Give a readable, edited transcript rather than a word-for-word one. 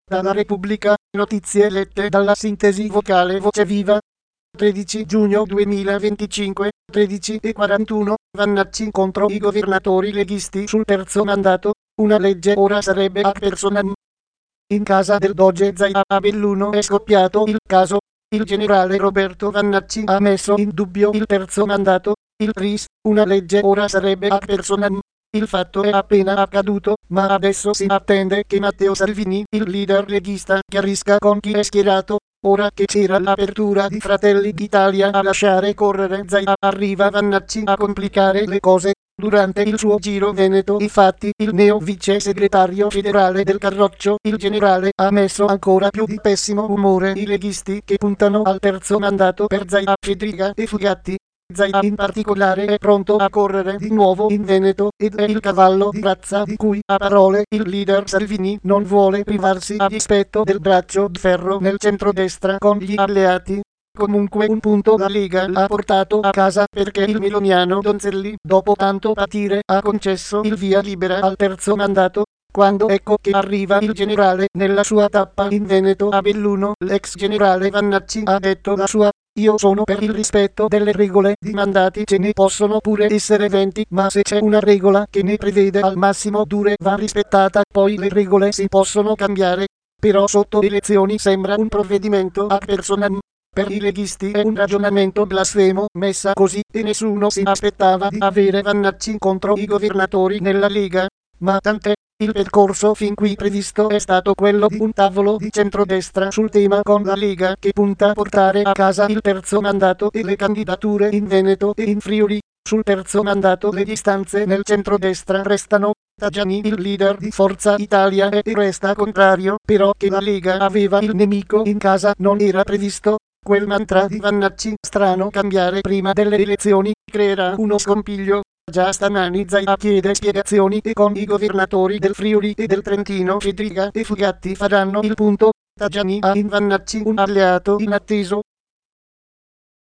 Dalla Repubblica, notizie lette dalla sintesi vocale Voce Viva. 13 giugno 2025, 13:41, Vannacci contro i governatori leghisti sul terzo mandato, una legge ora sarebbe ad personam. In casa del doge Zaia a Belluno è scoppiato il caso. Il generale Roberto Vannacci ha messo in dubbio il terzo mandato, il RIS, una legge ora sarebbe ad personam. Il fatto è appena accaduto, ma adesso si attende che Matteo Salvini, il leader leghista, chiarisca con chi è schierato. Ora che c'era l'apertura di Fratelli d'Italia a lasciare correre Zaia, arriva Vannacci a complicare le cose. Durante il suo giro veneto, infatti, il neo vice segretario federale del Carroccio, il generale, ha messo ancora più di pessimo umore i leghisti che puntano al terzo mandato per Zaia, Fedriga e Fugatti. Zaia in particolare è pronto a correre di nuovo in Veneto ed è il cavallo di razza di cui a parole il leader Salvini non vuole privarsi a dispetto del braccio di ferro nel centrodestra con gli alleati. Comunque un punto la Lega l'ha portato a casa perché il meloniano Donzelli, dopo tanto patire, ha concesso il via libera al terzo mandato. Quando ecco che arriva il generale nella sua tappa in Veneto a Belluno, l'ex generale Vannacci ha detto la sua. Io sono per il rispetto delle regole, di mandati ce ne possono pure essere 20, ma se c'è una regola che ne prevede al massimo 2 va rispettata, poi le regole si possono cambiare. Però sotto elezioni sembra un provvedimento ad personam. Per i leghisti è un ragionamento blasfemo, messa così, e nessuno si aspettava di avere Vannacci contro i governatori nella Lega. Ma tant'è. Il percorso fin qui previsto è stato quello di un tavolo di centrodestra sul tema con la Lega che punta a portare a casa il terzo mandato e le candidature in Veneto e in Friuli. Sul terzo mandato le distanze nel centrodestra restano. Tajani, il leader di Forza Italia, e resta contrario, però che la Lega aveva il nemico in casa non era previsto. Quel mantra di Vannacci, strano cambiare prima delle elezioni, creerà uno scompiglio. Già stamani Zaia chiede spiegazioni e con i governatori del Friuli e del Trentino Fedriga e Fugatti faranno il punto. Tajani ha in Vannacci un alleato inatteso.